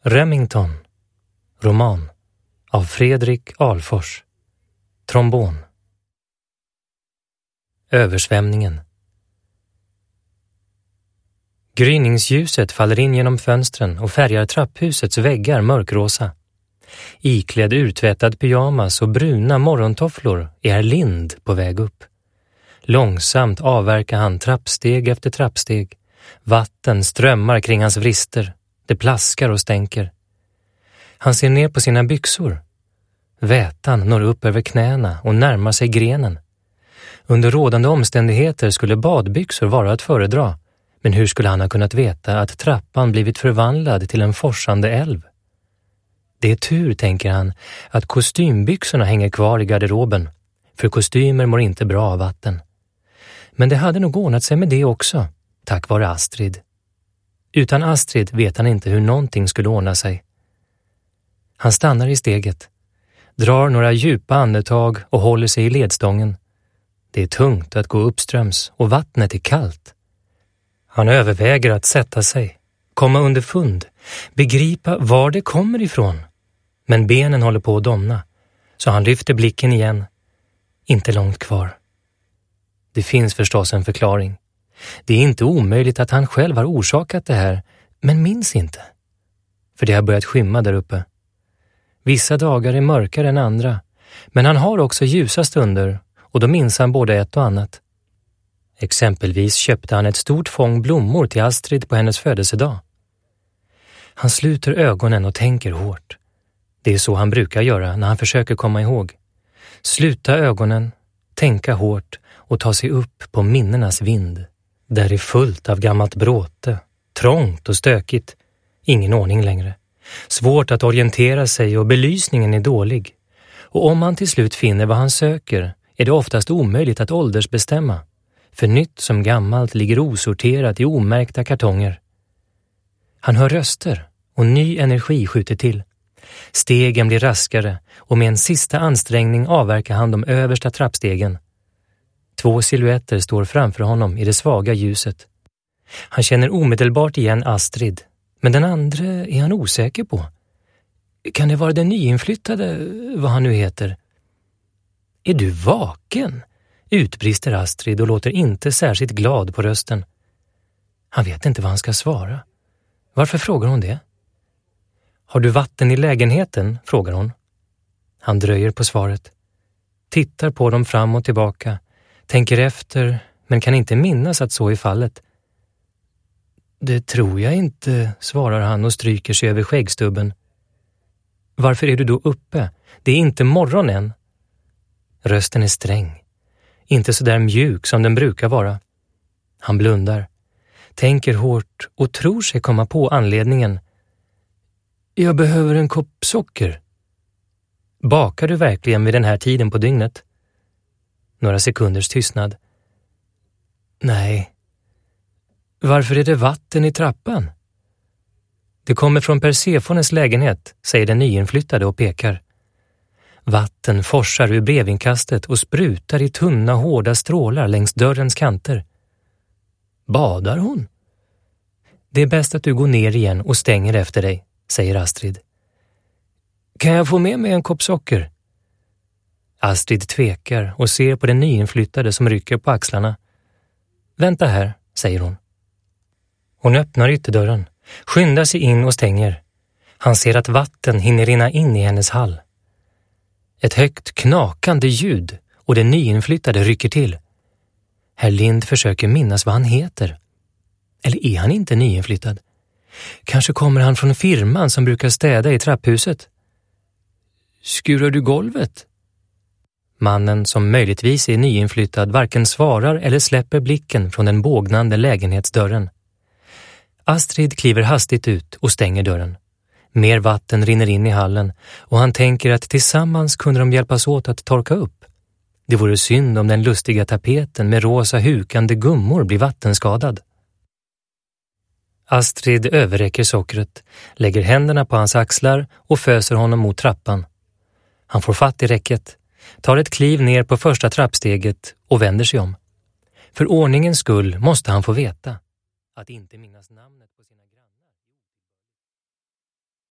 Remington. Roman av Fredrik Alfors. Trombon. Översvämningen. Gryningsljuset faller in genom fönstren och färgar trapphusets väggar mörkrosa. Iklädd urtvättad pyjamas och bruna morgontofflor är herr Lind på väg upp. Långsamt avverkar han trappsteg efter trappsteg. Vatten strömmar kring hans vrister. Det plaskar och stänker. Han ser ner på sina byxor. Vätan når upp över knäna och närmar sig grenen. Under rådande omständigheter skulle badbyxor vara att föredra. Men hur skulle han ha kunnat veta att trappan blivit förvandlad till en forsande älv? Det är tur, tänker han, att kostymbyxorna hänger kvar i garderoben. För kostymer mår inte bra av vatten. Men det hade nog ordnat sig med det också, tack vare Astrid. Utan Astrid vet han inte hur någonting skulle ordna sig. Han stannar i steget, drar några djupa andetag och håller sig i ledstången. Det är tungt att gå uppströms och vattnet är kallt. Han överväger att sätta sig, komma underfund, begripa var det kommer ifrån. Men benen håller på att domna, så han lyfter blicken igen. Inte långt kvar. Det finns förstås en förklaring. Det är inte omöjligt att han själv har orsakat det här, men minns inte. För det har börjat skymma där uppe. Vissa dagar är mörkare än andra, men han har också ljusa stunder och då minns han både ett och annat. Exempelvis köpte han ett stort fång blommor till Astrid på hennes födelsedag. Han sluter ögonen och tänker hårt. Det är så han brukar göra när han försöker komma ihåg. Sluta ögonen, tänka hårt och ta sig upp på minnenas vind. Där är fullt av gammalt bråte, trångt och stökigt. Ingen ordning längre. Svårt att orientera sig och belysningen är dålig. Och om han till slut finner vad han söker är det oftast omöjligt att åldersbestämma. För nytt som gammalt ligger osorterat i omärkta kartonger. Han hör röster och ny energi skjuter till. Stegen blir raskare och med en sista ansträngning avverkar han de översta trappstegen. 2 silhuetter står framför honom i det svaga ljuset. Han känner omedelbart igen Astrid, men den andra är han osäker på. Kan det vara den nyinflyttade, vad han nu heter? Är du vaken? Utbrister Astrid och låter inte särskilt glad på rösten. Han vet inte vad han ska svara. Varför frågar hon det? Har du vatten i lägenheten? Frågar hon. Han dröjer på svaret. Tittar på dem fram och tillbaka. Tänker efter, men kan inte minnas att så är fallet. Det tror jag inte, svarar han och stryker sig över skäggstubben. Varför är du då uppe? Det är inte morgon än. Rösten är sträng. Inte så där mjuk som den brukar vara. Han blundar. Tänker hårt och tror sig komma på anledningen. Jag behöver en kopp socker. Bakar du verkligen vid den här tiden på dygnet? Några sekunders tystnad. Nej. Varför är det vatten i trappan? Det kommer från Persefones lägenhet, säger den nyinflyttade och pekar. Vatten forsar ur brevinkastet och sprutar i tunna hårda strålar längs dörrens kanter. Badar hon? Det är bäst att du går ner igen och stänger efter dig, säger Astrid. Kan jag få med mig en kopp socker? Astrid tvekar och ser på den nyinflyttade som rycker på axlarna. Vänta här, säger hon. Hon öppnar ytterdörren, skyndar sig in och stänger. Han ser att vatten hinner rinna in i hennes hall. Ett högt knakande ljud och den nyinflyttade rycker till. Herr Lind försöker minnas vad han heter. Eller är han inte nyinflyttad? Kanske kommer han från firman som brukar städa i trapphuset. Skurar du golvet? Mannen som möjligtvis är nyinflyttad varken svarar eller släpper blicken från den bågnande lägenhetsdörren. Astrid kliver hastigt ut och stänger dörren. Mer vatten rinner in i hallen och han tänker att tillsammans kunde de hjälpas åt att torka upp. Det vore synd om den lustiga tapeten med rosa hukande gummor blir vattenskadad. Astrid överräcker sockret, lägger händerna på hans axlar och föser honom mot trappan. Han får fatt i räcket, tar ett kliv ner på första trappsteget och vänder sig om. För ordningens skull måste han få veta att inte minnas namnet på sina